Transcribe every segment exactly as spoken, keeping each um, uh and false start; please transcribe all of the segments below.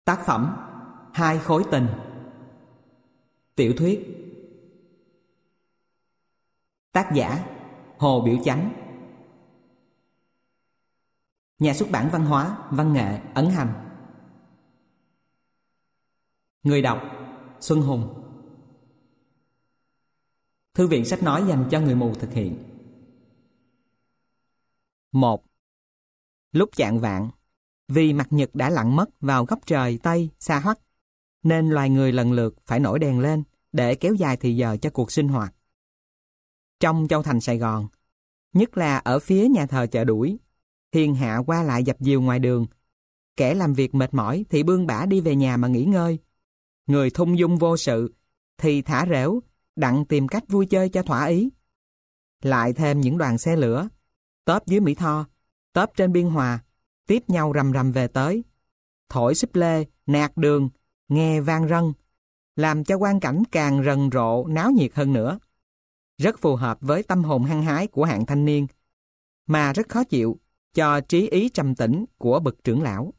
Tác phẩm Hai khối tình. Tiểu thuyết. Tác giả Hồ Biểu Chánh. Nhà xuất bản Văn hóa, Văn nghệ, Ấn Hành. Người đọc Xuân Hùng. Thư viện sách nói dành cho người mù thực hiện. Một. Lúc chạng vạng, vì mặt nhật đã lặn mất vào góc trời Tây xa hoắc, nên loài người lần lượt phải nổi đèn lên để kéo dài thì giờ cho cuộc sinh hoạt. Trong châu thành Sài Gòn, nhất là ở phía nhà thờ Chợ Đuổi, thiên hạ qua lại dập dìu ngoài đường. Kẻ làm việc mệt mỏi thì bươn bả đi về nhà mà nghỉ ngơi. Người thung dung vô sự thì thả rễu, đặng tìm cách vui chơi cho thỏa ý. Lại thêm những đoàn xe lửa, tốp dưới Mỹ Tho, tốp trên Biên Hòa, tiếp nhau rầm rầm về tới, thổi xích lê, nạt đường, nghe vang rân, làm cho quang cảnh càng rần rộ, náo nhiệt hơn nữa. Rất phù hợp với tâm hồn hăng hái của hạng thanh niên, mà rất khó chịu cho trí ý trầm tĩnh của bậc trưởng lão.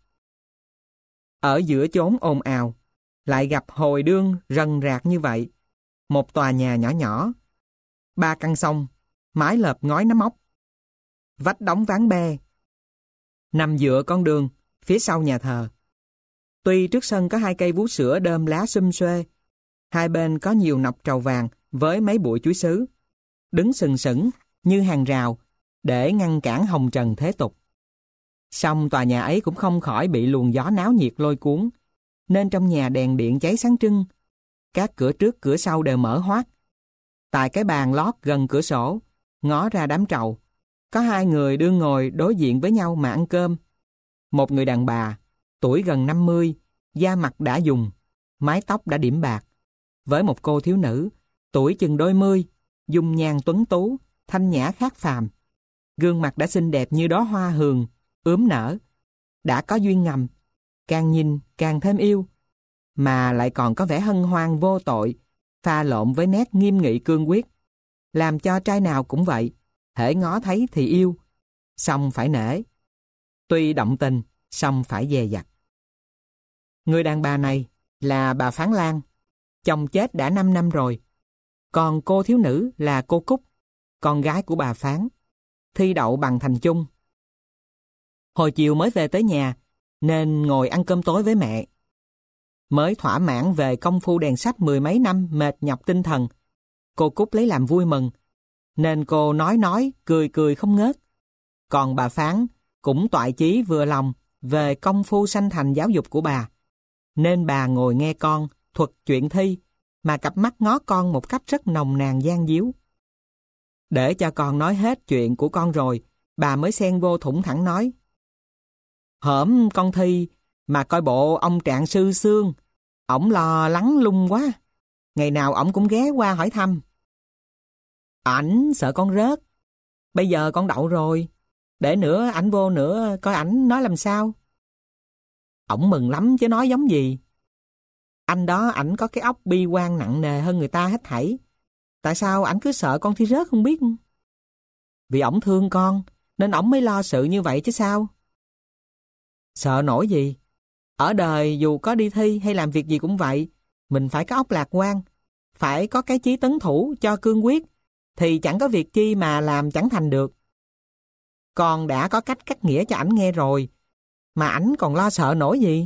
Ở giữa chốn ồn ào, lại gặp hồi đương rần rạc như vậy, một tòa nhà nhỏ nhỏ, ba căn sông, mái lợp ngói nấm mốc, vách đóng ván be, nằm dựa con đường phía sau nhà thờ. Tuy trước sân có hai cây vú sữa đơm lá xum xuê, hai bên có nhiều nọc trầu vàng với mấy bụi chuối sứ, đứng sừng sững như hàng rào để ngăn cản hồng trần thế tục. Song tòa nhà ấy cũng không khỏi bị luồng gió náo nhiệt lôi cuốn, nên trong nhà đèn điện cháy sáng trưng, các cửa trước cửa sau đều mở hoác. Tại cái bàn lót gần cửa sổ, ngó ra đám trầu, có hai người đương ngồi đối diện với nhau mà ăn cơm. Một người đàn bà, tuổi gần năm mươi, da mặt đã dùng, mái tóc đã điểm bạc, với một cô thiếu nữ, tuổi chừng đôi mươi, dung nhan tuấn tú, thanh nhã khác phàm. Gương mặt đã xinh đẹp như đóa hoa hường, ướm nở. Đã có duyên ngầm, càng nhìn càng thêm yêu, mà lại còn có vẻ hân hoan vô tội, pha lộn với nét nghiêm nghị cương quyết, làm cho trai nào cũng vậy, hễ ngó thấy thì yêu, song phải nể. Tuy động tình, song phải dè dặt. Người đàn bà này là bà Phán Lan, chồng chết đã năm năm rồi. Còn cô thiếu nữ là cô Cúc, con gái của bà Phán, thi đậu bằng thành chung. Hồi chiều mới về tới nhà, nên ngồi ăn cơm tối với mẹ. Mới thỏa mãn về công phu đèn sách mười mấy năm mệt nhọc tinh thần, cô Cúc lấy làm vui mừng, nên cô nói nói, cười cười không ngớt. Còn bà Phán cũng toại chí vừa lòng về công phu sanh thành giáo dục của bà, nên bà ngồi nghe con thuật chuyện thi, mà cặp mắt ngó con một cách rất nồng nàn gian díu. Để cho con nói hết chuyện của con rồi, bà mới xen vô thủng thẳng nói: "Hổm con thi mà coi bộ ông Trạng sư Sương, ổng lo lắng lung quá, ngày nào ổng cũng ghé qua hỏi thăm. Ảnh sợ con rớt, bây giờ con đậu rồi, để nữa ảnh vô nữa coi ảnh nói làm sao. Ổng mừng lắm chứ nói giống gì. Anh đó ảnh có cái óc bi quan nặng nề hơn người ta hết thảy. Tại sao ảnh cứ sợ con thi rớt không biết? Vì ổng thương con, nên ổng mới lo sự như vậy chứ sao. Sợ nổi gì? Ở đời dù có đi thi hay làm việc gì cũng vậy, mình phải có óc lạc quan, phải có cái chí tấn thủ cho cương quyết, thì chẳng có việc chi mà làm chẳng thành được. Con đã có cách cắt nghĩa cho ảnh nghe rồi, mà ảnh còn lo sợ nổi gì?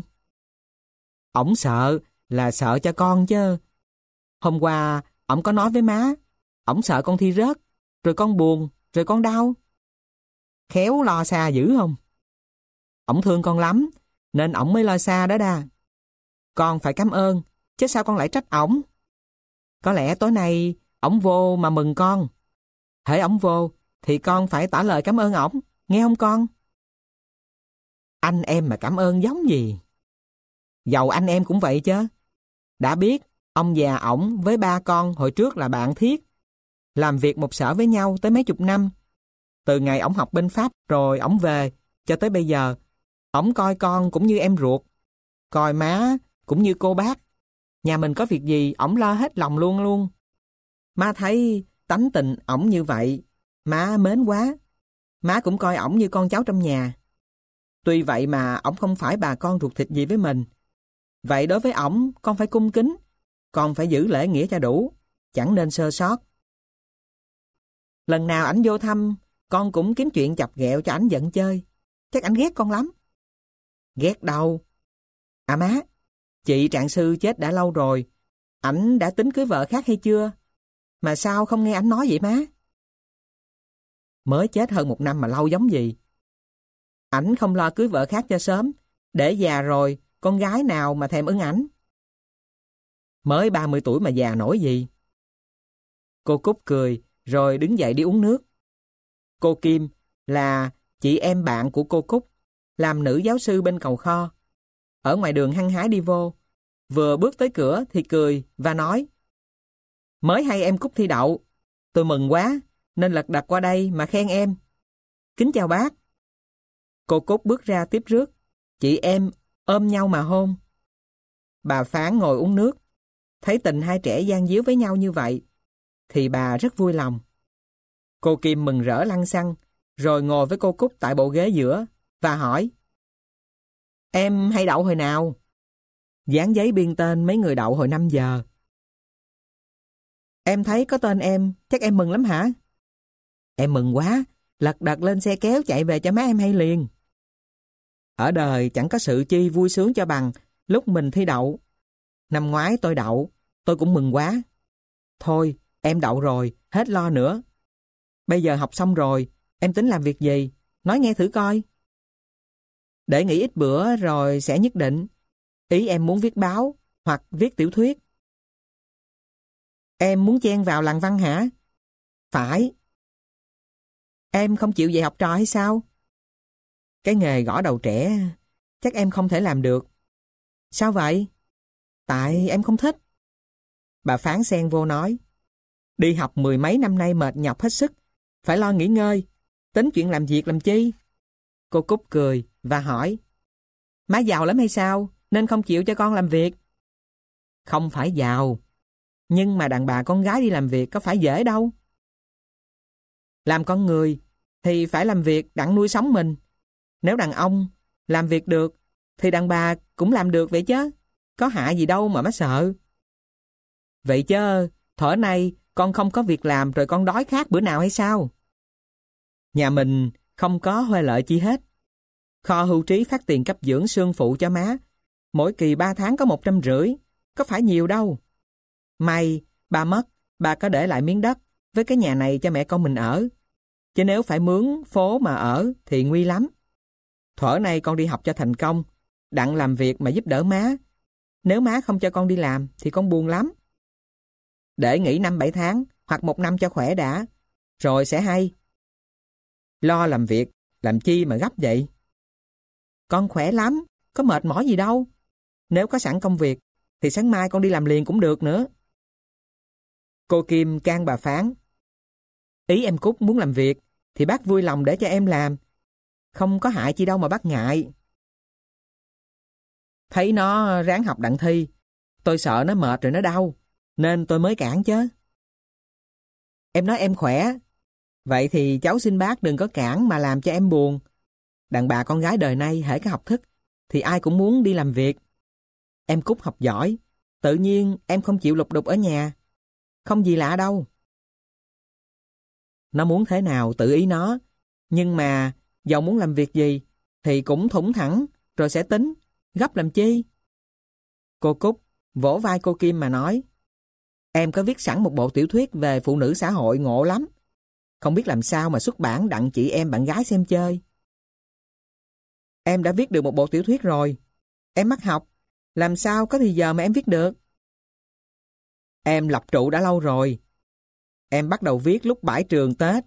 Ổng sợ là sợ cho con chứ. Hôm qua ổng có nói với má, ổng sợ con thi rớt, rồi con buồn, rồi con đau. Khéo lo xa dữ không? Ổng thương con lắm, nên ổng mới lo xa đó đa. Con phải cảm ơn, chứ sao con lại trách ổng? Có lẽ tối nay ổng vô mà mừng con. Hễ ổng vô thì con phải tỏ lời cảm ơn ổng, nghe không con? Anh em mà cảm ơn giống gì? Dầu anh em cũng vậy chứ. Đã biết ông già ổng với ba con hồi trước là bạn thiết, làm việc một sở với nhau tới mấy chục năm. Từ ngày ổng học bên Pháp rồi ổng về cho tới bây giờ, ổng coi con cũng như em ruột, coi má cũng như cô bác. Nhà mình có việc gì ổng lo hết lòng luôn luôn. Má thấy tánh tình ổng như vậy, má mến quá. Má cũng coi ổng như con cháu trong nhà. Tuy vậy mà ổng không phải bà con ruột thịt gì với mình, Vậy đối với ổng, con phải cung kính, còn phải giữ lễ nghĩa cho đủ, chẳng nên sơ sót. Lần nào ảnh vô thăm, con cũng kiếm chuyện chọc ghẹo cho ảnh giận chơi. Chắc ảnh ghét con lắm. Ghét đâu. À má, chị trạng sư chết đã lâu rồi. Ảnh đã tính cưới vợ khác hay chưa? Mà sao không nghe ảnh nói vậy má? Mới chết hơn một năm mà lâu giống gì. Ảnh không lo cưới vợ khác cho sớm, để già rồi, con gái nào mà thèm ưng ảnh. Mới ba mươi tuổi mà già nổi gì. Cô Cúc cười, rồi đứng dậy đi uống nước. Cô Kim là chị em bạn của cô Cúc, làm nữ giáo sư bên cầu kho. Ở ngoài đường hăng hái đi vô, vừa bước tới cửa thì cười và nói: Mới hay em Cúc thi đậu, tôi mừng quá, nên lật đật qua đây mà khen em. Kính chào bác. Cô Cúc bước ra tiếp rước, chị em ôm nhau mà hôn. Bà Phán ngồi uống nước, thấy tình hai trẻ gian díu với nhau như vậy, thì bà rất vui lòng. Cô Kim mừng rỡ lăn xăng, rồi ngồi với cô Cúc tại bộ ghế giữa, và hỏi: Em hay đậu hồi nào? Dán giấy biên tên mấy người đậu hồi năm giờ. Em thấy có tên em, chắc em mừng lắm hả? Em mừng quá, lật đật lên xe kéo chạy về cho má em hay liền. Ở đời chẳng có sự chi vui sướng cho bằng lúc mình thi đậu. Năm ngoái tôi đậu, tôi cũng mừng quá. Thôi, em đậu rồi, hết lo nữa. Bây giờ học xong rồi, em tính làm việc gì? Nói nghe thử coi. Để nghỉ ít bữa rồi sẽ nhất định. Ý em muốn viết báo hoặc viết tiểu thuyết. Em muốn chen vào làng văn hả? Phải. Em không chịu dạy học trò hay sao? Cái nghề gõ đầu trẻ chắc em không thể làm được. Sao vậy? Tại em không thích. Bà Phán xen vô nói: Đi học mười mấy năm nay mệt nhọc hết sức, phải lo nghỉ ngơi, tính chuyện làm việc làm chi? Cô Cúc cười và hỏi: Má giàu lắm hay sao, nên không chịu cho con làm việc? Không phải giàu, nhưng mà đàn bà con gái đi làm việc có phải dễ đâu. Làm con người thì phải làm việc đặng nuôi sống mình. Nếu đàn ông làm việc được thì đàn bà cũng làm được vậy chứ. Có hại gì đâu mà má sợ. Vậy chứ thuở nay con không có việc làm rồi con đói khát bữa nào hay sao? Nhà mình không có huê lợi chi hết. Kho hưu trí phát tiền cấp dưỡng xương phụ cho má. Mỗi kỳ ba tháng có một trăm rưỡi, có phải nhiều đâu. May ba mất, ba có để lại miếng đất với cái nhà này cho mẹ con mình ở. Chứ nếu phải mướn phố mà ở thì nguy lắm. Thuở nay con đi học cho thành công, đặng làm việc mà giúp đỡ má. Nếu má không cho con đi làm thì con buồn lắm. Để nghỉ năm bảy tháng hoặc một năm cho khỏe đã, rồi sẽ hay. Lo làm việc, làm chi mà gấp vậy? Con khỏe lắm, có mệt mỏi gì đâu. Nếu có sẵn công việc thì sáng mai con đi làm liền cũng được nữa. Cô Kim can bà Phán: Ý em Cúc muốn làm việc thì bác vui lòng để cho em làm. Không có hại chi đâu mà bác ngại. Thấy nó ráng học đặng thi, tôi sợ nó mệt rồi nó đau, nên tôi mới cản chứ. Em nói em khỏe, vậy thì cháu xin bác đừng có cản mà làm cho em buồn. Đàn bà con gái đời nay hễ có học thức thì ai cũng muốn đi làm việc. Em Cúc học giỏi, tự nhiên em không chịu lục đục ở nhà. Không gì lạ đâu. Nó muốn thế nào tự ý nó, nhưng mà dầu muốn làm việc gì thì cũng thủng thẳng rồi sẽ tính, gấp làm chi. Cô Cúc vỗ vai cô Kim mà nói: Em có viết sẵn một bộ tiểu thuyết về phụ nữ xã hội ngộ lắm. Không biết làm sao mà xuất bản đặng chị em bạn gái xem chơi. Em đã viết được một bộ tiểu thuyết rồi. Em mắc học, làm sao có thì giờ mà em viết được? Em lập trụ đã lâu rồi. Em bắt đầu viết lúc bãi trường Tết.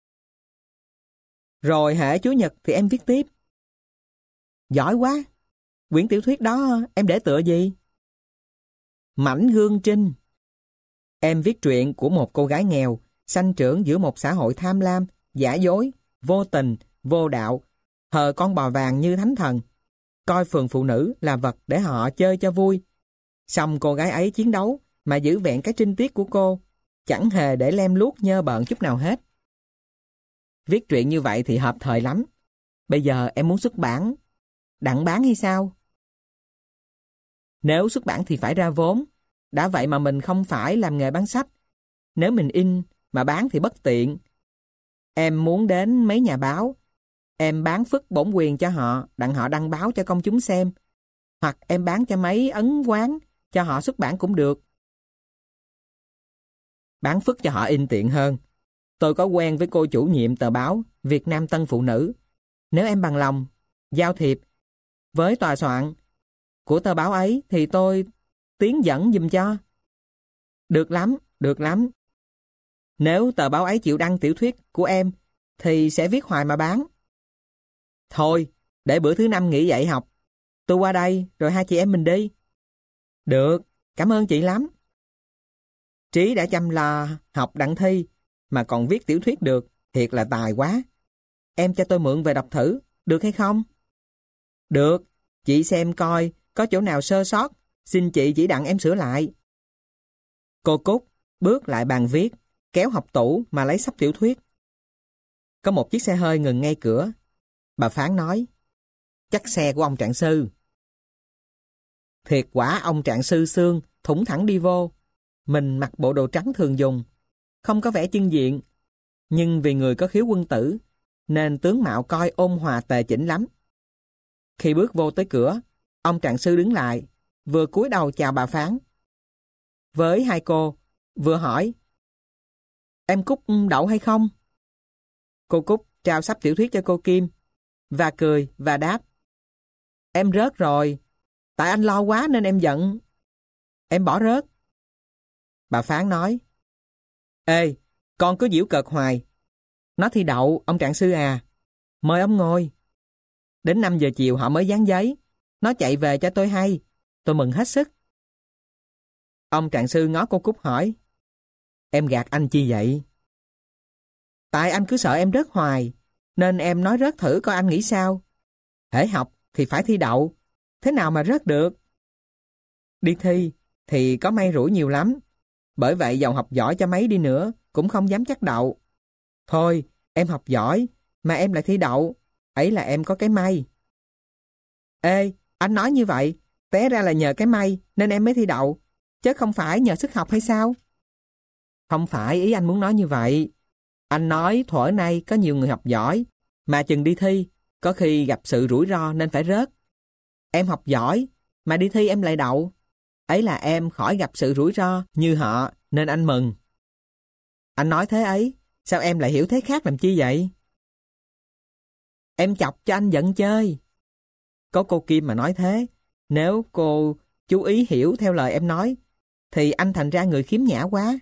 Rồi hễ Chủ nhật thì em viết tiếp. Giỏi quá. Quyển tiểu thuyết đó em để tựa gì? Mảnh Gương Trinh. Em viết truyện của một cô gái nghèo, sanh trưởng giữa một xã hội tham lam, giả dối, vô tình, vô đạo, thờ con bò vàng như thánh thần, coi phường phụ nữ là vật để họ chơi cho vui. Xong cô gái ấy chiến đấu mà giữ vẹn cái trinh tiết của cô, chẳng hề để lem luốc nhơ bợn chút nào hết. Viết truyện như vậy thì hợp thời lắm. Bây giờ em muốn xuất bản, đặng bán hay sao? Nếu xuất bản thì phải ra vốn. Đã vậy mà mình không phải làm nghề bán sách. Nếu mình in mà bán thì bất tiện. Em muốn đến mấy nhà báo. Em bán phức bổn quyền cho họ, đặng họ đăng báo cho công chúng xem. Hoặc em bán cho mấy ấn quán, cho họ xuất bản cũng được. Bán phức cho họ in tiện hơn. Tôi có quen với cô chủ nhiệm tờ báo Việt Nam Tân Phụ Nữ. Nếu em bằng lòng, giao thiệp với tòa soạn của tờ báo ấy thì tôi tiến dẫn giùm cho. Được lắm, được lắm. Nếu tờ báo ấy chịu đăng tiểu thuyết của em thì sẽ viết hoài mà bán. Thôi, để bữa thứ năm nghỉ dạy học, tôi qua đây rồi hai chị em mình đi. Được, cảm ơn chị lắm. Trí đã chăm lo học đặng thi mà còn viết tiểu thuyết được, thiệt là tài quá. Em cho tôi mượn về đọc thử, được hay không? Được, chị xem coi có chỗ nào sơ sót, xin chị chỉ đặng em sửa lại. Cô Cúc bước lại bàn viết, kéo học tủ mà lấy sắp tiểu thuyết. Có một chiếc xe hơi ngừng ngay cửa. Bà Phán nói, chắc xe của ông trạng sư. Thiệt quả ông trạng sư Sương thủng thẳng đi vô. Mình mặc bộ đồ trắng thường dùng, không có vẻ chưng diện, nhưng vì người có khiếu quân tử, nên tướng mạo coi ôn hòa tề chỉnh lắm. Khi bước vô tới cửa, ông trạng sư đứng lại, vừa cúi đầu chào bà Phán. Với hai cô, vừa hỏi, em Cúc đậu hay không? Cô Cúc trao sắp tiểu thuyết cho cô Kim, và cười và đáp, em rớt rồi, tại anh lo quá nên em giận. Em bỏ rớt. Bà Phán nói, ê, con cứ giễu cợt hoài. Nó thi đậu, ông trạng sư à. Mời ông ngồi. Đến năm giờ chiều họ mới dán giấy. Nó chạy về cho tôi hay. Tôi mừng hết sức. Ông trạng sư ngó cô Cúc hỏi, em gạt anh chi vậy? Tại anh cứ sợ em rớt hoài, nên em nói rớt thử coi anh nghĩ sao. Hễ học thì phải thi đậu, thế nào mà rớt được? Đi thi thì có may rủi nhiều lắm. Bởi vậy dầu học giỏi cho mấy đi nữa cũng không dám chắc đậu. Thôi, em học giỏi mà em lại thi đậu, ấy là em có cái may. Ê, anh nói như vậy, té ra là nhờ cái may nên em mới thi đậu, chứ không phải nhờ sức học hay sao? Không phải ý anh muốn nói như vậy. Anh nói thuở nay có nhiều người học giỏi, mà chừng đi thi, có khi gặp sự rủi ro nên phải rớt. Em học giỏi, mà đi thi em lại đậu. Ấy là em khỏi gặp sự rủi ro như họ, nên anh mừng. Anh nói thế ấy, sao em lại hiểu thế khác làm chi vậy? Em chọc cho anh giận chơi. Có cô Kim mà nói thế, nếu cô chú ý hiểu theo lời em nói, thì anh thành ra người khiếm nhã quá.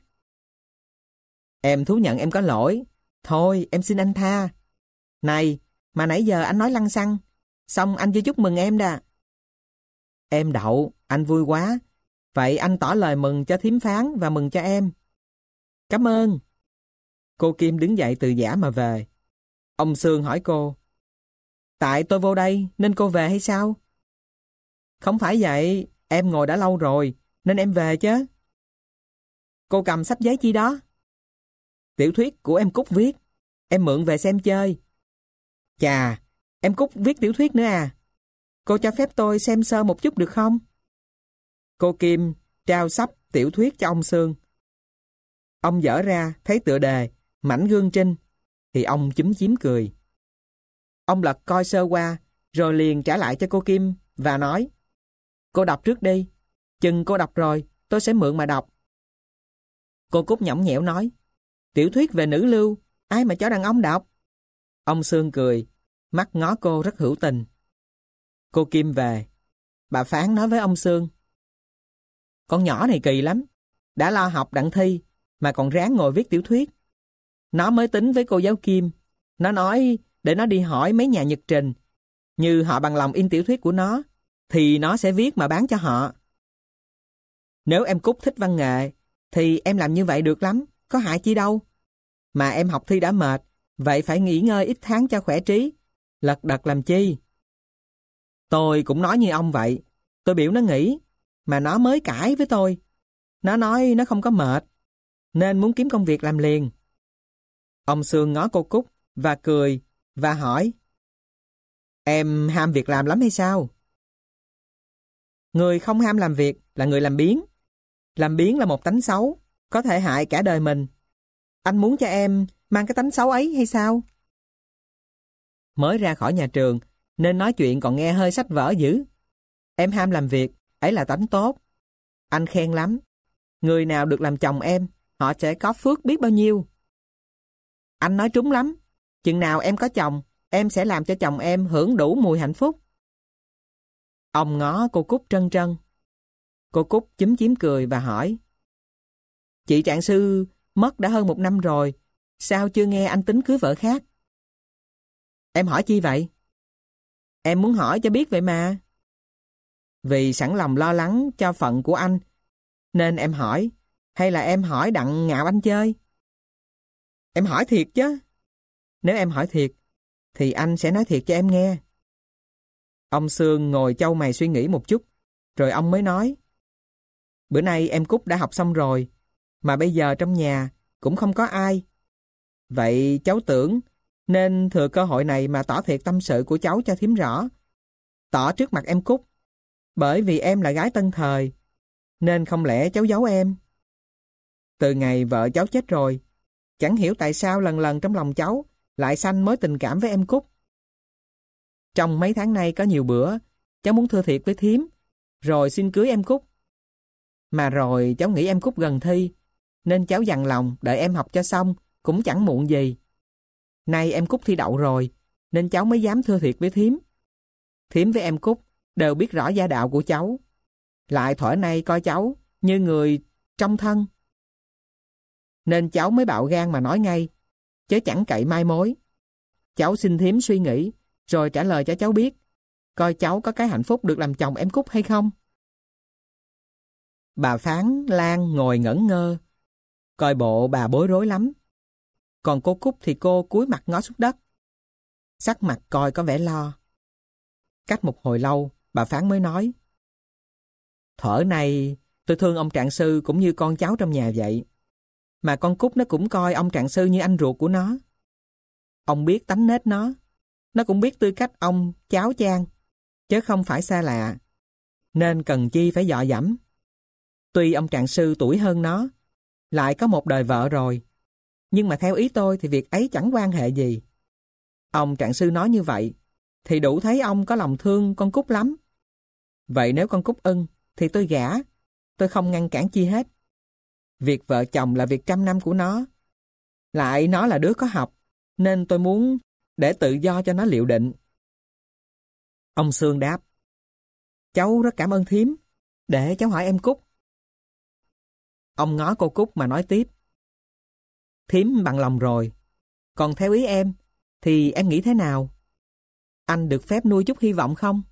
Em thú nhận em có lỗi, thôi em xin anh tha. Này, mà nãy giờ anh nói lăng xăng, xong anh chưa chúc mừng em đà. Em đậu, anh vui quá. Vậy anh tỏ lời mừng cho thím Phán và mừng cho em. Cảm ơn. Cô Kim đứng dậy từ giã mà về. Ông Sương hỏi cô, tại tôi vô đây nên cô về hay sao? Không phải vậy, em ngồi đã lâu rồi, nên em về chứ. Cô cầm sách giấy chi đó? Tiểu thuyết của em Cúc viết, em mượn về xem chơi. Chà, em Cúc viết tiểu thuyết nữa à? Cô cho phép tôi xem sơ một chút được không? Cô Kim trao sắp tiểu thuyết cho ông Sương. Ông dở ra thấy tựa đề Mảnh Gương Trinh, thì ông chúm chím cười. Ông lật coi sơ qua, rồi liền trả lại cho cô Kim và nói, cô đọc trước đi, chừng cô đọc rồi, tôi sẽ mượn mà đọc. Cô Cúc nhõng nhẽo nói, tiểu thuyết về nữ lưu, ai mà cho đàn ông đọc? Ông Sương cười, mắt ngó cô rất hữu tình. Cô Kim về, bà Phán nói với ông Sương, con nhỏ này kỳ lắm, đã lo học đặng thi, mà còn ráng ngồi viết tiểu thuyết. Nó mới tính với cô giáo Kim, nó nói để nó đi hỏi mấy nhà nhật trình, như họ bằng lòng in tiểu thuyết của nó, thì nó sẽ viết mà bán cho họ. Nếu em Cúc thích văn nghệ, thì em làm như vậy được lắm, có hại chi đâu. Mà em học thi đã mệt, vậy phải nghỉ ngơi ít tháng cho khỏe trí, lật đật làm chi. Tôi cũng nói như ông vậy, tôi biểu nó nghỉ, mà nó mới cãi với tôi. Nó nói nó không có mệt, nên muốn kiếm công việc làm liền. Ông Sương ngó cô Cúc và cười và hỏi, em ham việc làm lắm hay sao? Người không ham làm việc là người làm biếng. Làm biếng là một tánh xấu, có thể hại cả đời mình. Anh muốn cho em mang cái tánh xấu ấy hay sao? Mới ra khỏi nhà trường, nên nói chuyện còn nghe hơi sách vở dữ. Em ham làm việc, ấy là tánh tốt. Anh khen lắm. Người nào được làm chồng em, họ sẽ có phước biết bao nhiêu. Anh nói trúng lắm. Chừng nào em có chồng, em sẽ làm cho chồng em hưởng đủ mùi hạnh phúc. Ông ngó cô Cúc trân trân. Cô Cúc chúm chím cười và hỏi: Chị trạng sư mất đã hơn một năm rồi, sao chưa nghe anh tính cưới vợ khác? Em hỏi chi vậy? Em muốn hỏi cho biết vậy mà. Vì sẵn lòng lo lắng cho phận của anh, nên em hỏi, hay là em hỏi đặng ngạo anh chơi? Em hỏi thiệt chứ. Nếu em hỏi thiệt, thì anh sẽ nói thiệt cho em nghe. Ông Sương ngồi chau mày suy nghĩ một chút, rồi ông mới nói: Bữa nay em Cúc đã học xong rồi, mà bây giờ trong nhà cũng không có ai. Vậy cháu tưởng nên thừa cơ hội này mà tỏ thiệt tâm sự của cháu cho thím rõ. Tỏ trước mặt em Cúc, bởi vì em là gái tân thời, nên không lẽ cháu giấu em. Từ ngày vợ cháu chết rồi, chẳng hiểu tại sao lần lần trong lòng cháu lại sanh mối tình cảm với em Cúc. Trong mấy tháng nay có nhiều bữa, cháu muốn thưa thiệt với thím, rồi xin cưới em Cúc. Mà rồi cháu nghĩ em Cúc gần thi, nên cháu dằn lòng đợi em học cho xong, cũng chẳng muộn gì. Nay em Cúc thi đậu rồi, nên cháu mới dám thưa thiệt với thím. Thím với em Cúc đều biết rõ gia đạo của cháu, lại thuở nay coi cháu như người trong thân, nên cháu mới bạo gan mà nói ngay, chứ chẳng cậy mai mối. Cháu xin thím suy nghĩ, rồi trả lời cho cháu biết, coi cháu có cái hạnh phúc được làm chồng em Cúc hay không. Bà Phán Lan ngồi ngẩn ngơ, coi bộ bà bối rối lắm. Còn cô Cúc thì cô cúi mặt ngó xuống đất, sắc mặt coi có vẻ lo. Cách một hồi lâu, bà Phán mới nói: Thuở này tôi thương ông trạng sư cũng như con cháu trong nhà vậy. Mà con Cúc nó cũng coi ông trạng sư như anh ruột của nó. Ông biết tánh nết nó, nó cũng biết tư cách ông cháu Trang, chứ không phải xa lạ, nên cần chi phải dọ dẫm. Tuy ông trạng sư tuổi hơn nó, lại có một đời vợ rồi, nhưng mà theo ý tôi thì việc ấy chẳng quan hệ gì. Ông trạng sư nói như vậy, thì đủ thấy ông có lòng thương con Cúc lắm. Vậy nếu con Cúc ưng, thì tôi gả, tôi không ngăn cản chi hết. Việc vợ chồng là việc trăm năm của nó. Lại nó là đứa có học, nên tôi muốn để tự do cho nó liệu định. Ông Sương đáp: Cháu rất cảm ơn thím, để cháu hỏi em Cúc. Ông ngó cô Cúc mà nói tiếp: Thím bằng lòng rồi, còn theo ý em, thì em nghĩ thế nào? Anh được phép nuôi chút hy vọng không?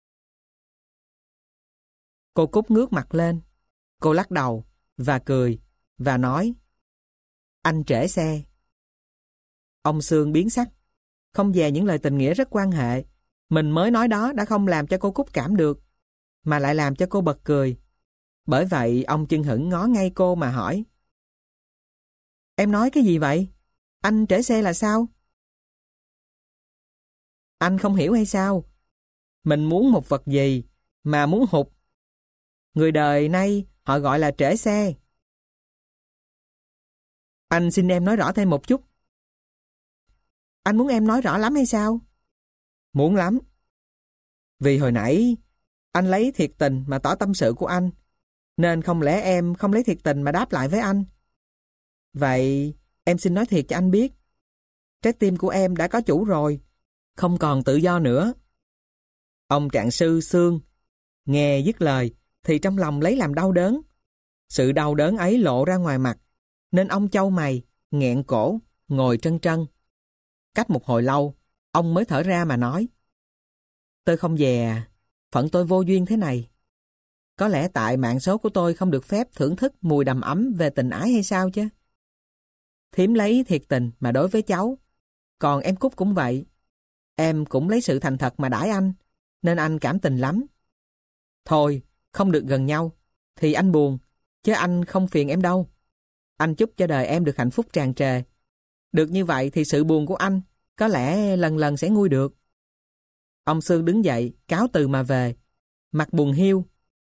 Cô Cúc ngước mặt lên, cô lắc đầu và cười và nói: Anh trễ xe. Ông Sương biến sắc, không dè những lời tình nghĩa rất quan hệ mình mới nói đó đã không làm cho cô Cúc cảm được, mà lại làm cho cô bật cười. Bởi vậy ông chưng hửng ngó ngay cô mà hỏi: Em nói cái gì vậy? Anh trễ xe là sao? Anh không hiểu hay sao? Mình muốn một vật gì mà muốn hụt, người đời nay họ gọi là trễ xe. Anh xin em nói rõ thêm một chút. Anh muốn em nói rõ lắm hay sao? Muốn lắm. Vì hồi nãy anh lấy thiệt tình mà tỏ tâm sự của anh, nên không lẽ em không lấy thiệt tình mà đáp lại với anh. Vậy em xin nói thiệt cho anh biết, trái tim của em đã có chủ rồi, không còn tự do nữa. Ông trạng sư Sương nghe dứt lời thì trong lòng lấy làm đau đớn. Sự đau đớn ấy lộ ra ngoài mặt, nên ông chau mày, nghẹn cổ, ngồi trân trân. Cách một hồi lâu, ông mới thở ra mà nói: Tôi không dè, phận tôi vô duyên thế này. Có lẽ tại mạng số của tôi không được phép thưởng thức mùi đầm ấm về tình ái hay sao chứ? Thím lấy thiệt tình mà đối với cháu, còn em Cúc cũng vậy. Em cũng lấy sự thành thật mà đãi anh, nên anh cảm tình lắm. Thôi, không được gần nhau, thì anh buồn, chứ anh không phiền em đâu. Anh chúc cho đời em được hạnh phúc tràn trề. Được như vậy thì sự buồn của anh có lẽ lần lần sẽ nguôi được. Ông Sương đứng dậy, cáo từ mà về, mặt buồn hiu,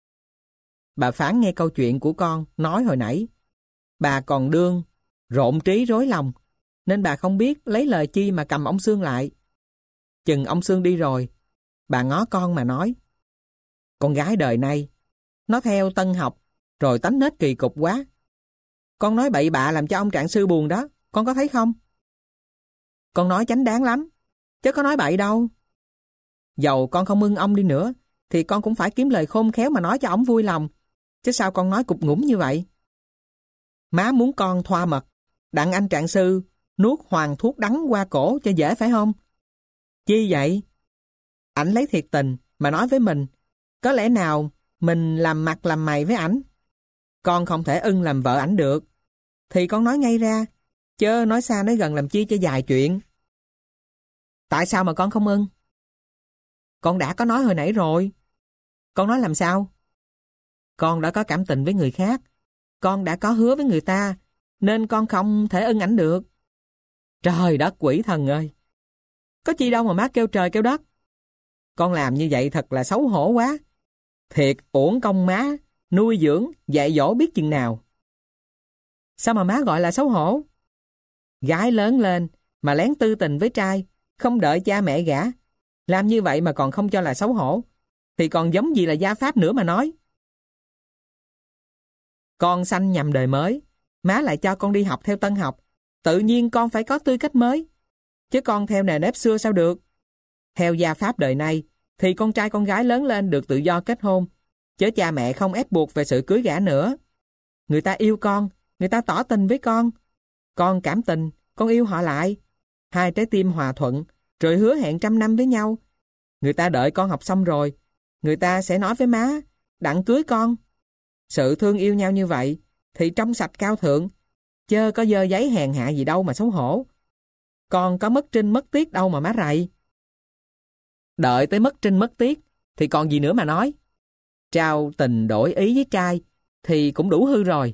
Bà Phán nghe câu chuyện của con nói hồi nãy. Bà còn đương, rộn trí rối lòng, nên bà không biết lấy lời chi mà cầm ông Sương lại. Chừng ông Sương đi rồi, bà ngó con mà nói: con gái đời nay, nó theo tân học, rồi tánh nết kỳ cục quá. Con nói bậy bạ làm cho ông trạng sư buồn đó, con có thấy không? Con nói chánh đáng lắm, chứ có nói bậy đâu. Dầu con không ưng ông đi nữa, thì con cũng phải kiếm lời khôn khéo mà nói cho ổng vui lòng, chứ sao con nói cục ngủn như vậy? Má muốn con thoa mật, đặng anh trạng sư nuốt hoàng thuốc đắng qua cổ cho dễ phải không? Chi vậy? Ảnh lấy thiệt tình mà nói với mình, có lẽ nào mình làm mặt làm mày với ảnh? Con không thể ưng làm vợ ảnh được, thì con nói ngay ra, chớ nói xa nói gần làm chi cho dài chuyện. Tại sao mà con không ưng? Con đã có nói hồi nãy rồi. Con nói làm sao? Con đã có cảm tình với người khác, con đã có hứa với người ta, nên con không thể ưng ảnh được. Trời đất quỷ thần ơi! Có chi đâu mà má kêu trời kêu đất. Con làm như vậy thật là xấu hổ quá. Thiệt uổng công má, nuôi dưỡng, dạy dỗ biết chừng nào. Sao mà má gọi là xấu hổ? Gái lớn lên mà lén tư tình với trai, không đợi cha mẹ gả, làm như vậy mà còn không cho là xấu hổ, thì còn giống gì là gia pháp nữa mà nói. Con sanh nhằm đời mới, má lại cho con đi học theo tân học, tự nhiên con phải có tư cách mới, chứ con theo nề nếp xưa sao được. Theo gia pháp đời nay, thì con trai con gái lớn lên được tự do kết hôn, chứ cha mẹ không ép buộc về sự cưới gả nữa. Người ta yêu con, người ta tỏ tình với con, con cảm tình, con yêu họ lại. Hai trái tim hòa thuận, rồi hứa hẹn trăm năm với nhau. Người ta đợi con học xong rồi, người ta sẽ nói với má, đặng cưới con. Sự thương yêu nhau như vậy, thì trong sạch cao thượng, chớ có dơ giấy hèn hạ gì đâu mà xấu hổ. Con có mất trinh mất tiết đâu mà má rầy. Đợi tới mất trinh mất tiết, thì còn gì nữa mà nói. Trao tình đổi ý với trai, thì cũng đủ hư rồi.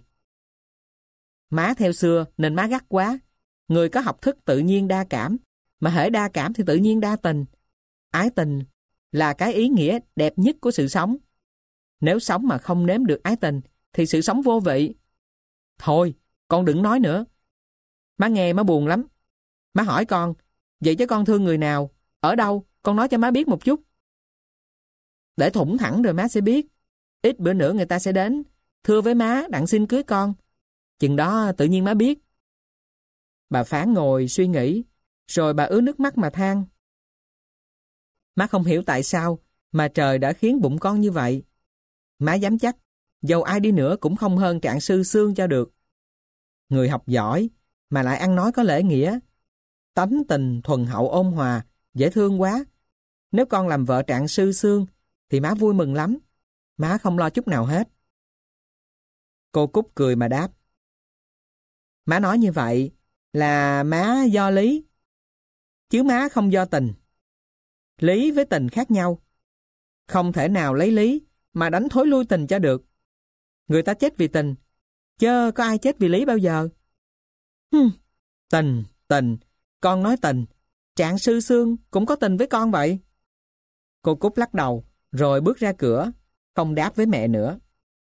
Má theo xưa nên má gắt quá. Người có học thức tự nhiên đa cảm, mà hễ đa cảm thì tự nhiên đa tình. Ái tình là cái ý nghĩa đẹp nhất của sự sống. Nếu sống mà không nếm được ái tình, thì sự sống vô vị. Thôi, con đừng nói nữa. Má nghe má buồn lắm. Má hỏi con, vậy chứ con thương người nào, ở đâu, con nói cho má biết một chút. Để thủng thẳng rồi má sẽ biết. Ít bữa nữa người ta sẽ đến, thưa với má đặng xin cưới con. Chừng đó tự nhiên má biết. Bà Phán ngồi suy nghĩ, rồi bà ứa nước mắt mà than. Má không hiểu tại sao mà trời đã khiến bụng con như vậy. Má dám chắc, dầu ai đi nữa cũng không hơn trạng sư Sương cho được. Người học giỏi, mà lại ăn nói có lễ nghĩa. Tánh tình thuần hậu ôn hòa, dễ thương quá. Nếu con làm vợ trạng sư Sương, thì má vui mừng lắm. Má không lo chút nào hết. Cô Cúc cười mà đáp. Má nói như vậy là má do lý, chứ má không do tình. Lý với tình khác nhau. Không thể nào lấy lý mà đánh thối lui tình cho được. Người ta chết vì tình, chớ có ai chết vì lý bao giờ. Hừm, tình, tình, con nói tình, trạng sư Sương cũng có tình với con vậy. Cô Cúc lắc đầu, rồi bước ra cửa, không đáp với mẹ nữa.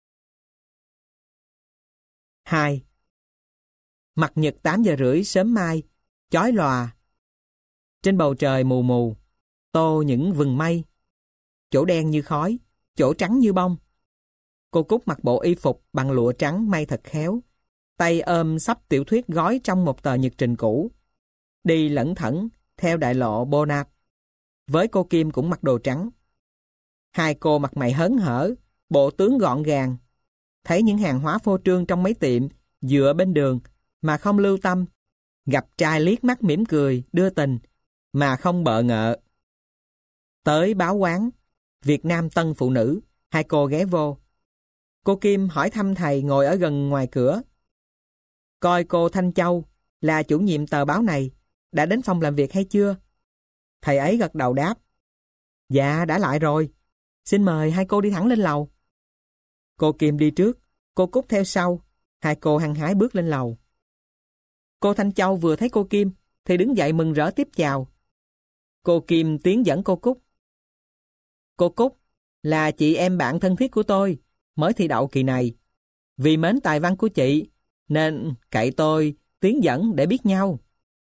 hai. Mặt nhật tám giờ rưỡi sớm mai, chói lòa. Trên bầu trời mù mù, tô những vừng mây. Chỗ đen như khói, chỗ trắng như bông. Cô Cúc mặc bộ y phục bằng lụa trắng may thật khéo, tay ôm sắp tiểu thuyết gói trong một tờ nhật trình cũ. Đi lẩn thẩn theo đại lộ Bonap. Với cô Kim cũng mặc đồ trắng. Hai cô mặt mày hớn hở, bộ tướng gọn gàng. Thấy những hàng hóa phô trương trong mấy tiệm dựa bên đường mà không lưu tâm. Gặp trai liếc mắt mỉm cười, đưa tình mà không bợ ngợ. Tới báo quán Việt Nam Tân Phụ Nữ, hai cô ghé vô. Cô Kim hỏi thăm thầy ngồi ở gần ngoài cửa. Coi cô Thanh Châu là chủ nhiệm tờ báo này đã đến phòng làm việc hay chưa? Thầy ấy gật đầu đáp. Dạ đã lại rồi. Xin mời hai cô đi thẳng lên lầu. Cô Kim đi trước, cô Cúc theo sau. Hai cô hăng hái bước lên lầu. Cô Thanh Châu vừa thấy cô Kim thì đứng dậy mừng rỡ tiếp chào. Cô Kim tiến dẫn cô Cúc. Cô Cúc là chị em bạn thân thiết của tôi, mới thi đậu kỳ này. Vì mến tài văn của chị, nên cậy tôi tiến dẫn để biết nhau.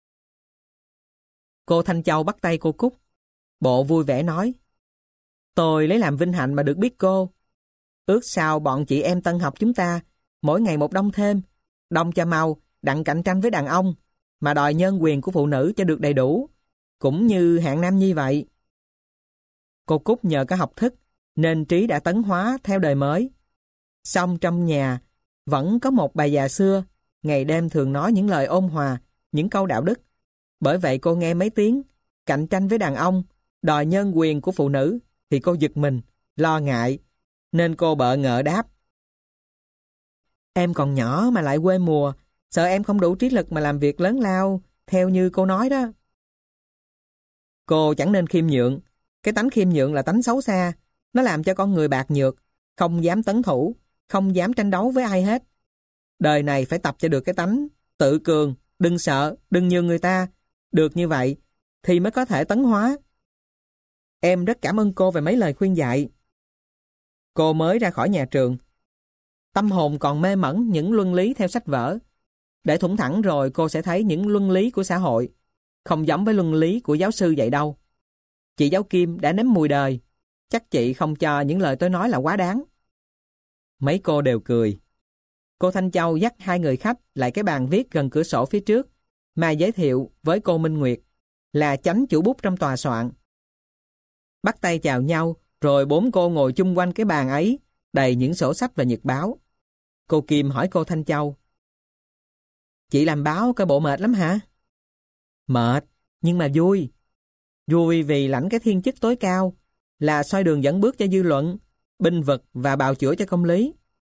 Cô Thanh Châu bắt tay cô Cúc. Bộ vui vẻ nói, tôi lấy làm vinh hạnh mà được biết cô. Ước sao bọn chị em tân học chúng ta, mỗi ngày một đông thêm, đông cho mau, đặng cạnh tranh với đàn ông, mà đòi nhân quyền của phụ nữ cho được đầy đủ, cũng như hạng nam nhi vậy. Cô Cúc nhờ có học thức, nên trí đã tấn hóa theo đời mới. Song trong nhà, vẫn có một bà già xưa, ngày đêm thường nói những lời ôn hòa, những câu đạo đức. Bởi vậy cô nghe mấy tiếng cạnh tranh với đàn ông, đòi nhân quyền của phụ nữ, thì cô giật mình, lo ngại, nên cô bợ ngỡ đáp. Em còn nhỏ mà lại quê mùa, sợ em không đủ trí lực mà làm việc lớn lao, theo như cô nói đó. Cô chẳng nên khiêm nhượng. Cái tánh khiêm nhượng là tánh xấu xa. Nó làm cho con người bạc nhược, không dám tấn thủ, không dám tranh đấu với ai hết. Đời này phải tập cho được cái tánh tự cường, đừng sợ, đừng nhường người ta. Được như vậy thì mới có thể tấn hóa. Em rất cảm ơn cô về mấy lời khuyên dạy. Cô mới ra khỏi nhà trường, tâm hồn còn mê mẩn những luân lý theo sách vở. Để thủng thẳng rồi cô sẽ thấy những luân lý của xã hội không giống với luân lý của giáo sư dạy đâu. Chị giáo Kim đã nếm mùi đời, chắc chị không cho những lời tôi nói là quá đáng. Mấy cô đều cười. Cô Thanh Châu dắt hai người khách lại cái bàn viết gần cửa sổ phía trước, mà giới thiệu với cô Minh Nguyệt là chánh chủ bút trong tòa soạn. Bắt tay chào nhau, rồi bốn cô ngồi chung quanh cái bàn ấy, đầy những sổ sách và nhật báo. Cô Kim hỏi cô Thanh Châu, chị làm báo coi bộ mệt lắm hả? Mệt, nhưng mà vui. Vui vì lãnh cái thiên chức tối cao, là soi đường dẫn bước cho dư luận, binh vực và bào chữa cho công lý.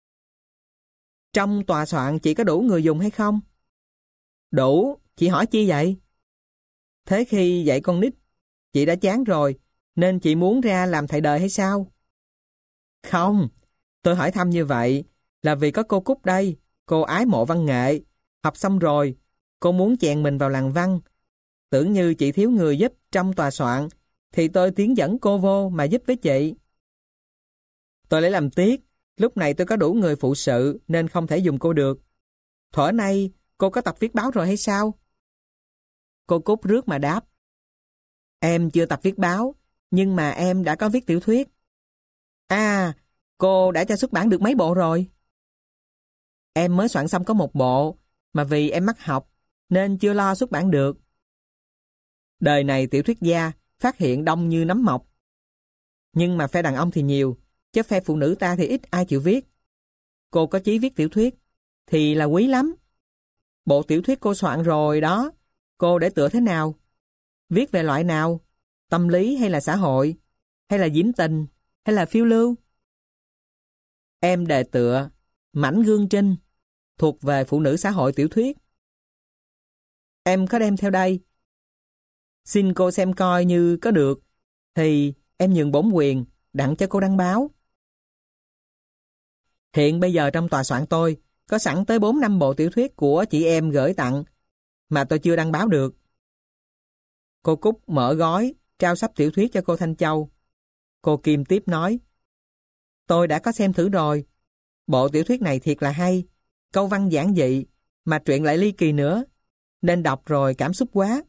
Trong tòa soạn chị có đủ người dùng hay không? Đủ, chị hỏi chi vậy? Thế khi dạy con nít, chị đã chán rồi, nên chị muốn ra làm thầy đời hay sao? Không, tôi hỏi thăm như vậy là vì có cô Cúc đây, cô ái mộ văn nghệ. Học xong rồi, cô muốn chèn mình vào làng văn. Tưởng như chị thiếu người giúp trong tòa soạn, thì tôi tiến dẫn cô vô mà giúp với chị. Tôi lấy làm tiếc, lúc này tôi có đủ người phụ sự nên không thể dùng cô được. Thuở nay, cô có tập viết báo rồi hay sao? Cô Cúc rước mà đáp. Em chưa tập viết báo, nhưng mà em đã có viết tiểu thuyết. À, cô đã cho xuất bản được mấy bộ rồi? Em mới soạn xong có một bộ, mà vì em mắc học, nên chưa lo xuất bản được. Đời này tiểu thuyết gia phát hiện đông như nấm mọc. Nhưng mà phe đàn ông thì nhiều, chứ phe phụ nữ ta thì ít ai chịu viết. Cô có chí viết tiểu thuyết, thì là quý lắm. Bộ tiểu thuyết cô soạn rồi đó, cô để tựa thế nào? Viết về loại nào? Tâm lý hay là xã hội? Hay là diễm tình? Hay là phiêu lưu? Em đề tựa Mảnh Gương Trinh, thuộc về phụ nữ xã hội tiểu thuyết. Em có đem theo đây. Xin cô xem coi như có được, thì em nhường bổn quyền đặng cho cô đăng báo. Hiện bây giờ trong tòa soạn tôi có sẵn tới bốn năm bộ tiểu thuyết của chị em gửi tặng, mà tôi chưa đăng báo được. Cô Cúc mở gói, trao sắp tiểu thuyết cho cô Thanh Châu. Cô Kim tiếp nói, tôi đã có xem thử rồi. Bộ tiểu thuyết này thiệt là hay, câu văn giản dị, mà truyện lại ly kỳ nữa, nên đọc rồi cảm xúc quá.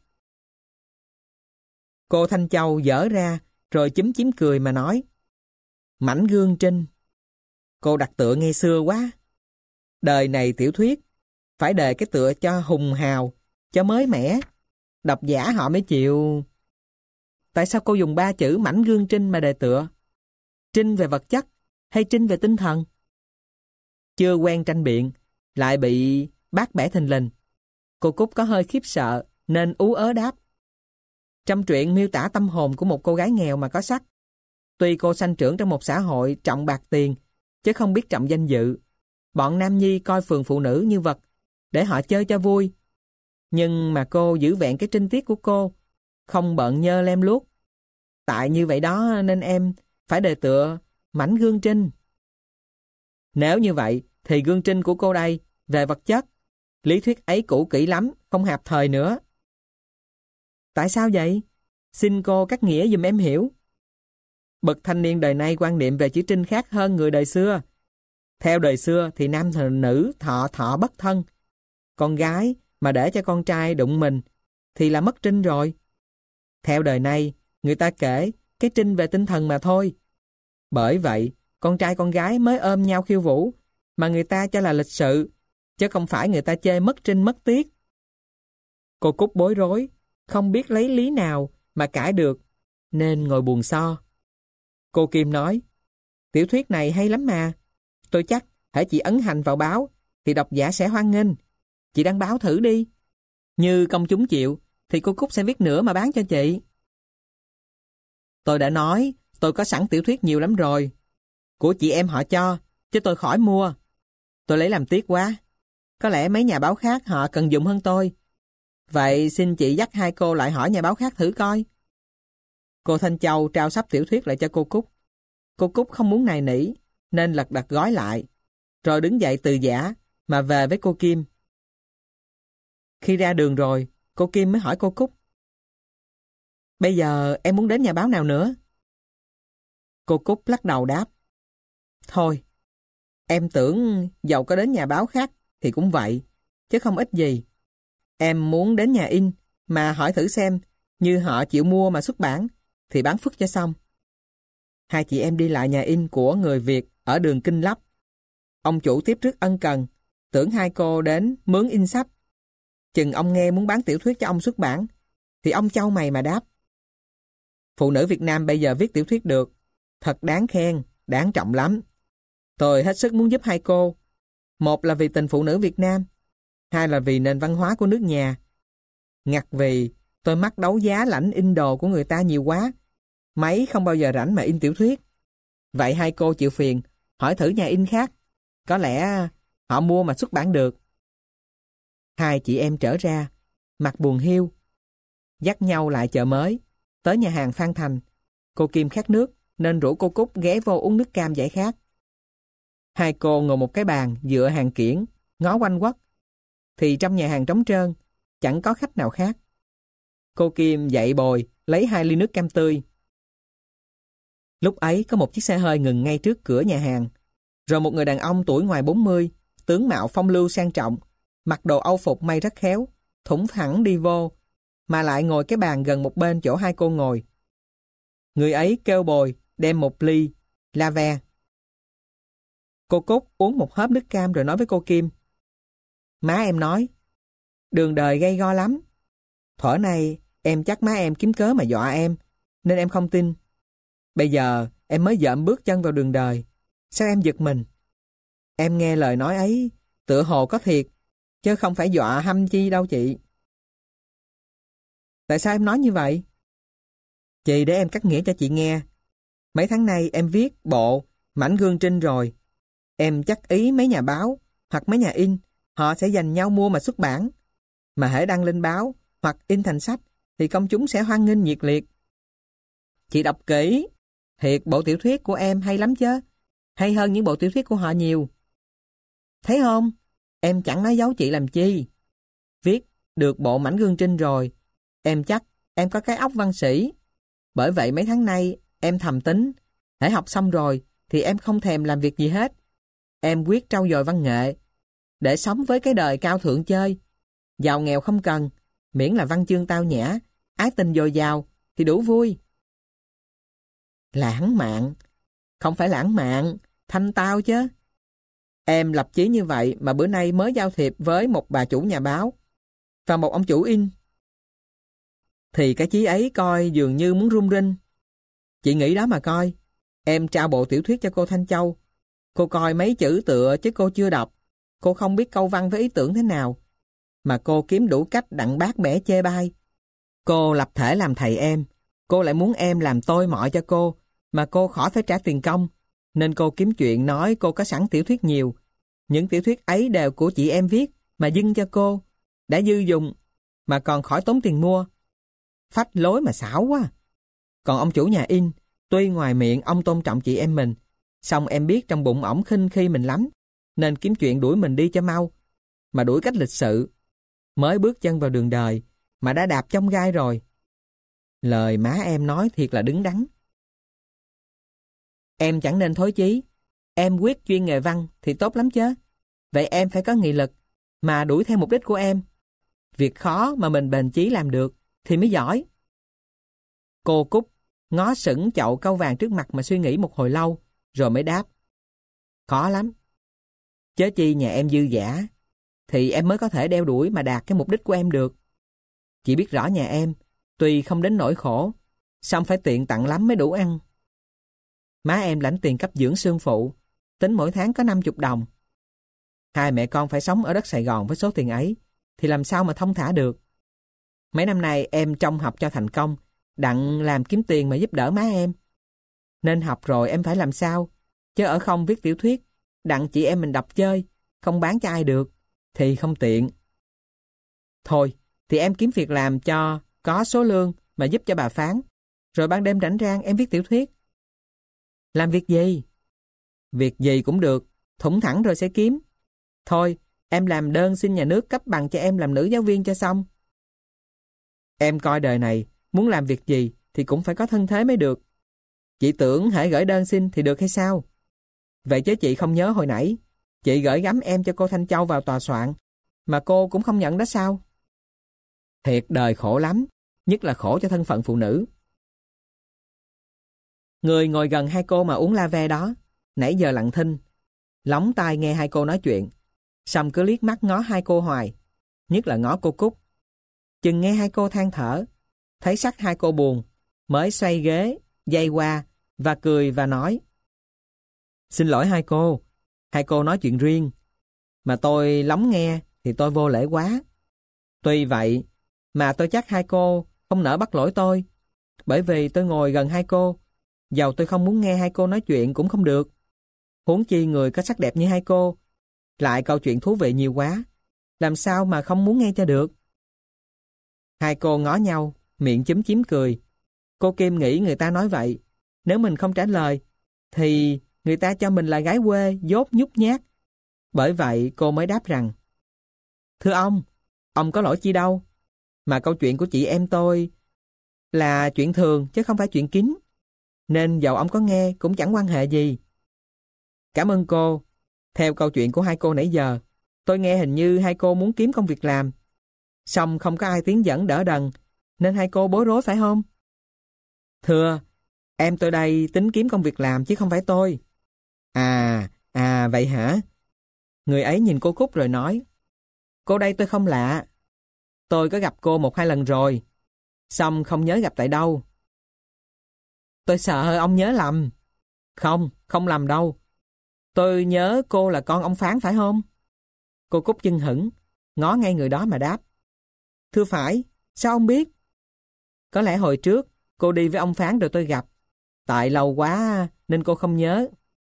Cô Thanh Châu dở ra, rồi chúm chím cười mà nói, Mảnh Gương Trinh. Cô đặt tựa nghe xưa quá. Đời này tiểu thuyết, phải đề cái tựa cho hùng hào, cho mới mẻ, độc giả họ mới chịu. Tại sao cô dùng ba chữ Mảnh Gương Trinh mà đề tựa? Trinh về vật chất, hay trinh về tinh thần? Chưa quen tranh biện, lại bị bác bẻ thình lình. Cô Cúc có hơi khiếp sợ, nên ú ớ đáp. Trong truyện miêu tả tâm hồn của một cô gái nghèo mà có sắc. Tuy cô sanh trưởng trong một xã hội trọng bạc tiền, chứ không biết trọng danh dự. Bọn nam nhi coi phường phụ nữ như vật, để họ chơi cho vui. Nhưng mà cô giữ vẹn cái trinh tiết của cô, không bận nhơ lem luốc. Tại như vậy đó nên em phải đề tựa Mảnh Gương Trinh. Nếu như vậy, thì gương trinh của cô đây, về vật chất, lý thuyết ấy cũ kỹ lắm, không hạp thời nữa. Tại sao vậy? Xin cô cắt nghĩa giùm em hiểu. Bậc thanh niên đời nay quan niệm về chữ trinh khác hơn người đời xưa, Theo đời xưa thì nam thờ nữ thọ thọ bất thân. Con gái mà để cho con trai đụng mình thì là mất trinh rồi. Theo đời nay, người ta kể cái trinh về tinh thần mà thôi. Bởi vậy, con trai con gái mới ôm nhau khiêu vũ, mà người ta cho là lịch sự, chứ không phải người ta chê mất trinh mất tiết. Cô Cúc bối rối, không biết lấy lý nào mà cãi được, nên ngồi buồn so. Cô Kim nói, tiểu thuyết này hay lắm mà. Tôi chắc, hễ chị ấn hành vào báo, thì độc giả sẽ hoan nghênh. Chị đăng báo thử đi. Như công chúng chịu, thì cô Cúc sẽ viết nữa mà bán cho chị. Tôi đã nói, tôi có sẵn tiểu thuyết nhiều lắm rồi. Của chị em họ cho, chứ tôi khỏi mua. Tôi lấy làm tiếc quá. Có lẽ mấy nhà báo khác họ cần dùng hơn tôi. Vậy xin chị dắt hai cô lại hỏi nhà báo khác thử coi. Cô Thanh Châu trao sắp tiểu thuyết lại cho cô Cúc. Cô Cúc không muốn nài nỉ, nên lật đật gói lại, rồi đứng dậy từ giã mà về với cô Kim. Khi ra đường rồi, cô Kim mới hỏi cô Cúc, bây giờ em muốn đến nhà báo nào nữa? Cô Cúc lắc đầu đáp, thôi, em tưởng dầu có đến nhà báo khác thì cũng vậy, chứ không ít gì. Em muốn đến nhà in mà hỏi thử xem, như họ chịu mua mà xuất bản thì bán phức cho xong. Hai chị em đi lại nhà in của người Việt ở đường Kinh Lấp. Ông chủ tiếp rất ân cần, tưởng hai cô đến mướn in sách. Chừng ông nghe muốn bán tiểu thuyết cho ông xuất bản, thì ông chau mày mà đáp, phụ nữ Việt Nam bây giờ viết tiểu thuyết được, thật đáng khen, đáng trọng lắm. Tôi hết sức muốn giúp hai cô. Một là vì tình phụ nữ Việt Nam, hai là vì nền văn hóa của nước nhà. Ngặt vì tôi mắc đấu giá lãnh in đồ của người ta nhiều quá, mấy không bao giờ rảnh mà in tiểu thuyết. Vậy hai cô chịu phiền, hỏi thử nhà in khác, có lẽ họ mua mà xuất bản được. Hai chị em trở ra, mặt buồn hiu, dắt nhau lại chợ mới, tới nhà hàng Phan Thành. Cô Kim khát nước, nên rủ cô Cúc ghé vô uống nước cam giải khát. Hai cô ngồi một cái bàn dựa hàng kiển, ngó quanh quất, thì trong nhà hàng trống trơn, chẳng có khách nào khác. Cô Kim dậy bồi, lấy hai ly nước cam tươi. Lúc ấy có một chiếc xe hơi ngừng ngay trước cửa nhà hàng, rồi một người đàn ông tuổi ngoài bốn mươi, tướng mạo phong lưu sang trọng, mặc đồ âu phục may rất khéo, thủng thẳng đi vô, mà lại ngồi cái bàn gần một bên chỗ hai cô ngồi. Người ấy kêu bồi, đem một ly, la ve. Cô Cúc uống một hớp nước cam rồi nói với cô Kim, má em nói, đường đời gay go lắm. Thuở này em chắc má em kiếm cớ mà dọa em, nên em không tin. Bây giờ em mới dợm bước chân vào đường đời, sao em giật mình? Em nghe lời nói ấy, tựa hồ có thiệt, chứ không phải dọa hăm chi đâu chị. Tại sao em nói như vậy? Chị để em cắt nghĩa cho chị nghe. Mấy tháng nay em viết bộ Mảnh Gương Trinh rồi. Em chắc ý mấy nhà báo hoặc mấy nhà in, họ sẽ dành nhau mua mà xuất bản. Mà hễ đăng lên báo hoặc in thành sách thì công chúng sẽ hoan nghênh nhiệt liệt. Chị đọc kỹ, thiệt bộ tiểu thuyết của em hay lắm chứ, hay hơn những bộ tiểu thuyết của họ nhiều. Thấy không? Em chẳng nói giấu chị làm chi. Viết được bộ Mảnh Gương Trinh rồi, em chắc em có cái óc văn sĩ. Bởi vậy mấy tháng nay em thầm tính, hễ học xong rồi thì em không thèm làm việc gì hết. Em quyết trau dồi văn nghệ, để sống với cái đời cao thượng chơi. Giàu nghèo không cần, miễn là văn chương tao nhã, ái tình dồi dào thì đủ vui. Lãng mạn, không phải lãng mạn, thanh tao chứ. Em lập chí như vậy mà bữa nay mới giao thiệp với một bà chủ nhà báo và một ông chủ in. Thì cái chí ấy coi dường như muốn rung rinh. Chị nghĩ đó mà coi. Em trao bộ tiểu thuyết cho cô Thanh Châu. Cô coi mấy chữ tựa chứ cô chưa đọc. Cô không biết câu văn với ý tưởng thế nào. Mà cô kiếm đủ cách đặng bác bẻ chê bai. Cô lập thể làm thầy em. Cô lại muốn em làm tôi mọi cho cô, mà cô khỏi phải trả tiền công. Nên cô kiếm chuyện nói cô có sẵn tiểu thuyết nhiều. Những tiểu thuyết ấy đều của chị em viết mà dưng cho cô. Đã dư dùng mà còn khỏi tốn tiền mua. Phách lối mà xảo quá. Còn ông chủ nhà in, tuy ngoài miệng ông tôn trọng chị em mình, song em biết trong bụng ổng khinh khi mình lắm, nên kiếm chuyện đuổi mình đi cho mau. Mà đuổi cách lịch sự. Mới bước chân vào đường đời mà đã đạp trong gai rồi. Lời má em nói thiệt là đứng đắn. Em chẳng nên thối chí. Em quyết chuyên nghề văn thì tốt lắm chứ. Vậy em phải có nghị lực mà đuổi theo mục đích của em. Việc khó mà mình bền chí làm được thì mới giỏi. Cô Cúc ngó sững chậu cau vàng trước mặt mà suy nghĩ một hồi lâu, rồi mới đáp. Khó lắm. Chớ chi nhà em dư dả, thì em mới có thể đeo đuổi mà đạt cái mục đích của em được. Chị biết rõ nhà em, tuy không đến nỗi khổ, song phải tiện tặng lắm mới đủ ăn. Má em lãnh tiền cấp dưỡng xương phụ, tính mỗi tháng có năm mươi đồng. Hai mẹ con phải sống ở đất Sài Gòn với số tiền ấy, thì làm sao mà thông thả được. Mấy năm nay em trông học cho thành công, đặng làm kiếm tiền mà giúp đỡ má em. Nên học rồi em phải làm sao, chứ ở không viết tiểu thuyết, đặng chị em mình đọc chơi, không bán cho ai được, thì không tiện. Thôi, thì em kiếm việc làm cho có số lương mà giúp cho bà Phán, rồi ban đêm rảnh rang em viết tiểu thuyết. Làm việc gì? Việc gì cũng được, thủng thẳng rồi sẽ kiếm. Thôi, em làm đơn xin nhà nước cấp bằng cho em làm nữ giáo viên cho xong. Em coi đời này, muốn làm việc gì thì cũng phải có thân thế mới được. Chị tưởng hãy gửi đơn xin thì được hay sao? Vậy chứ chị không nhớ hồi nãy, chị gửi gắm em cho cô Thanh Châu vào tòa soạn, mà cô cũng không nhận đó sao? Thiệt đời khổ lắm, nhất là khổ cho thân phận phụ nữ. Người ngồi gần hai cô mà uống la ve đó, nãy giờ lặng thinh, lóng tai nghe hai cô nói chuyện, xong cứ liếc mắt ngó hai cô hoài, nhất là ngó cô Cúc. Chừng nghe hai cô than thở, thấy sắc hai cô buồn, mới xoay ghế, dây qua, và cười và nói. Xin lỗi hai cô, hai cô nói chuyện riêng, mà tôi lóng nghe thì tôi vô lễ quá. Tuy vậy, mà tôi chắc hai cô không nỡ bắt lỗi tôi, bởi vì tôi ngồi gần hai cô, dầu tôi không muốn nghe hai cô nói chuyện cũng không được. Huống chi người có sắc đẹp như hai cô, lại câu chuyện thú vị nhiều quá, làm sao mà không muốn nghe cho được. Hai cô ngó nhau, miệng chúm chím cười. Cô Kim nghĩ người ta nói vậy, nếu mình không trả lời, thì người ta cho mình là gái quê, dốt nhút nhát. Bởi vậy cô mới đáp rằng, thưa ông, ông có lỗi chi đâu, mà câu chuyện của chị em tôi là chuyện thường chứ không phải chuyện kín, nên dầu ông có nghe cũng chẳng quan hệ gì. Cảm ơn cô. Theo câu chuyện của hai cô nãy giờ, tôi nghe hình như hai cô muốn kiếm công việc làm, song không có ai tiến dẫn đỡ đần, nên hai cô bối rối phải không? Thưa, em tôi đây tính kiếm công việc làm chứ không phải tôi. À, à vậy hả? Người ấy nhìn cô Cúc rồi nói, cô đây tôi không lạ. Tôi có gặp cô một hai lần rồi, song không nhớ gặp tại đâu. Tôi sợ ông nhớ lầm. Không, không lầm đâu. Tôi nhớ cô là con ông Phán phải không? Cô Cúc chưng hửng, ngó ngay người đó mà đáp. Thưa phải, sao ông biết? Có lẽ hồi trước cô đi với ông Phán rồi tôi gặp. Tại lâu quá nên cô không nhớ.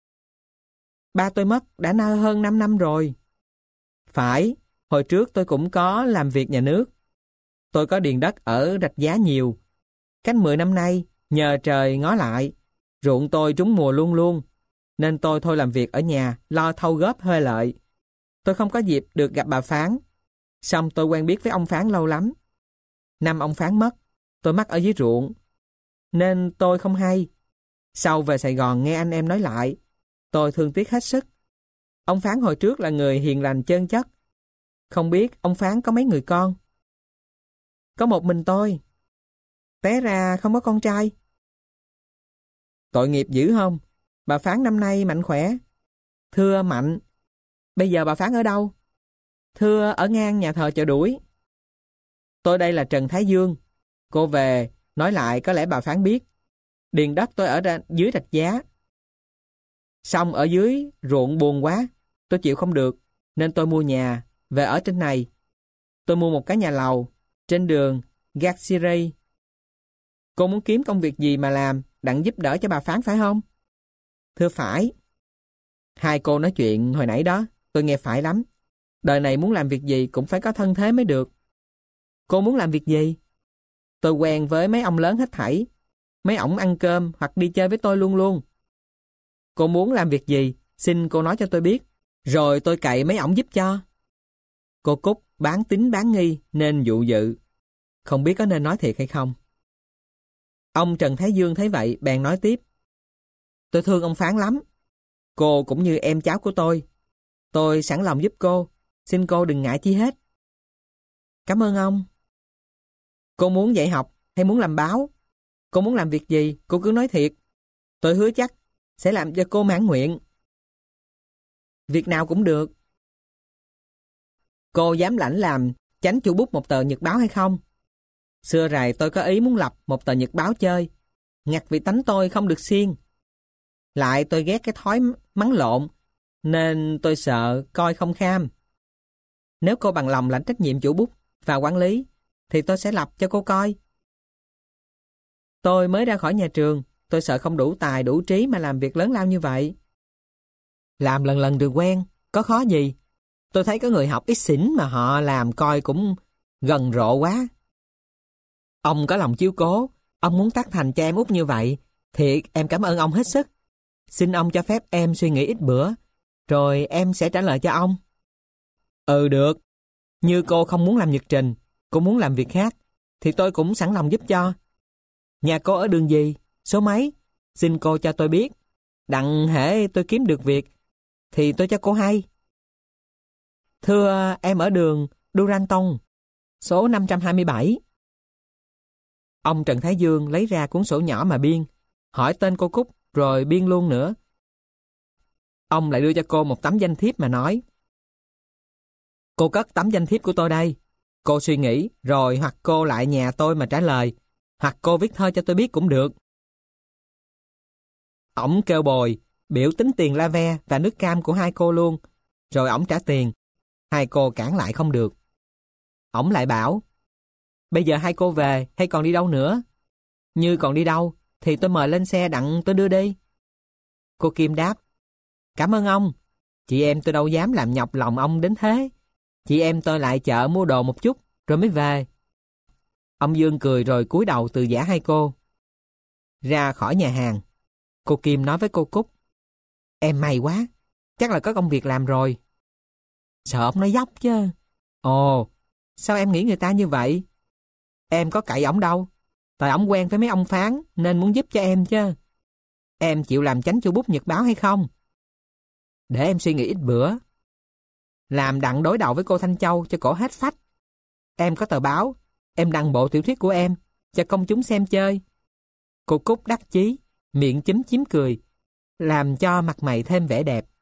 Ba tôi mất đã na hơn năm năm rồi. Phải, hồi trước tôi cũng có làm việc nhà nước. Tôi có điền đất ở Rạch Giá nhiều. Cách mười năm nay, nhờ trời ngó lại, ruộng tôi trúng mùa luôn luôn, nên tôi thôi làm việc ở nhà, lo thâu góp thuê lợi. Tôi không có dịp được gặp bà Phán. Xong tôi quen biết với ông Phán lâu lắm. Năm ông Phán mất, tôi mắc ở dưới ruộng, nên tôi không hay. Sau về Sài Gòn nghe anh em nói lại, tôi thương tiếc hết sức. Ông Phán hồi trước là người hiền lành chân chất. Không biết ông Phán có mấy người con? Có một mình tôi. Té ra không có con trai. Tội nghiệp dữ không? Bà Phán năm nay mạnh khỏe. Thưa mạnh. Bây giờ bà Phán ở đâu? Thưa ở ngang nhà thờ Chợ Đuổi. Tôi đây là Trần Thái Dương. Cô về nói lại có lẽ bà Phán biết. Điền đất tôi ở ra, dưới Rạch Giá. Xong ở dưới ruộng buồn quá, tôi chịu không được, nên tôi mua nhà về ở trên này. Tôi mua một cái nhà lầu trên đường Garciray. Cô muốn kiếm công việc gì mà làm, đặng giúp đỡ cho bà Phán phải không? Thưa phải. Hai cô nói chuyện hồi nãy đó, tôi nghe phải lắm. Đời này muốn làm việc gì cũng phải có thân thế mới được. Cô muốn làm việc gì? Tôi quen với mấy ông lớn hết thảy. Mấy ổng ăn cơm hoặc đi chơi với tôi luôn luôn. Cô muốn làm việc gì, xin cô nói cho tôi biết, rồi tôi cậy mấy ổng giúp cho. Cô Cúc bán tín bán nghi nên dụ dự, không biết có nên nói thiệt hay không. Ông Trần Thái Dương thấy vậy bèn nói tiếp. Tôi thương ông Phán lắm. Cô cũng như em cháu của tôi. Tôi sẵn lòng giúp cô. Xin cô đừng ngại chi hết. Cảm ơn ông. Cô muốn dạy học hay muốn làm báo? Cô muốn làm việc gì, cô cứ nói thiệt. Tôi hứa chắc sẽ làm cho cô mãn nguyện. Việc nào cũng được. Cô dám lãnh làm chánh chủ bút một tờ nhật báo hay không? Xưa rày tôi có ý muốn lập một tờ nhật báo chơi. Ngặt vì tánh tôi không được siêng. Lại tôi ghét cái thói mắng lộn, nên tôi sợ coi không kham. Nếu cô bằng lòng lãnh trách nhiệm chủ bút và quản lý, thì tôi sẽ lập cho cô coi. Tôi mới ra khỏi nhà trường, tôi sợ không đủ tài đủ trí mà làm việc lớn lao như vậy. Làm lần lần được quen, có khó gì. Tôi thấy có người học ít xỉn mà họ làm coi cũng gần rộ quá. Ông có lòng chiếu cố, ông muốn tác thành cho em út như vậy, thiệt em cảm ơn ông hết sức. Xin ông cho phép em suy nghĩ ít bữa, rồi em sẽ trả lời cho ông. Ừ được, như cô không muốn làm nhật trình, cô muốn làm việc khác, thì tôi cũng sẵn lòng giúp cho. Nhà cô ở đường gì, số mấy, xin cô cho tôi biết. Đặng hễ tôi kiếm được việc, thì tôi cho cô hay. Thưa em ở đường Duranton, số năm trăm hai mươi bảy. Ông Trần Thái Dương lấy ra cuốn sổ nhỏ mà biên, hỏi tên cô Cúc rồi biên luôn nữa. Ông lại đưa cho cô một tấm danh thiếp mà nói: cô cất tấm danh thiếp của tôi đây. Cô suy nghĩ rồi hoặc cô lại nhà tôi mà trả lời, hoặc cô viết thơ cho tôi biết cũng được. Ổng kêu bồi, biểu tính tiền la ve và nước cam của hai cô luôn, rồi ổng trả tiền. Hai cô cản lại không được. Ổng lại bảo: bây giờ hai cô về hay còn đi đâu nữa? Như còn đi đâu thì tôi mời lên xe đặng tôi đưa đi. Cô Kim đáp: cảm ơn ông. Chị em tôi đâu dám làm nhọc lòng ông đến thế. Chị em tôi lại chợ mua đồ một chút rồi mới về. Ông Dương cười rồi cúi đầu từ giã hai cô. Ra khỏi nhà hàng, cô Kim nói với cô Cúc: em may quá, chắc là có công việc làm rồi. Sợ ông nói dốc chứ. Ồ, sao em nghĩ người ta như vậy? Em có cậy ổng đâu. Tại ổng quen với mấy ông phán nên muốn giúp cho em chứ. Em chịu làm chánh chủ bút nhật báo hay không? Để em suy nghĩ ít bữa. Làm đặng đối đầu với cô Thanh Châu cho cổ hết phách. Em có tờ báo, em đăng bộ tiểu thuyết của em cho công chúng xem chơi. Cô Cúc đắc chí, miệng chúm chím cười, làm cho mặt mày thêm vẻ đẹp.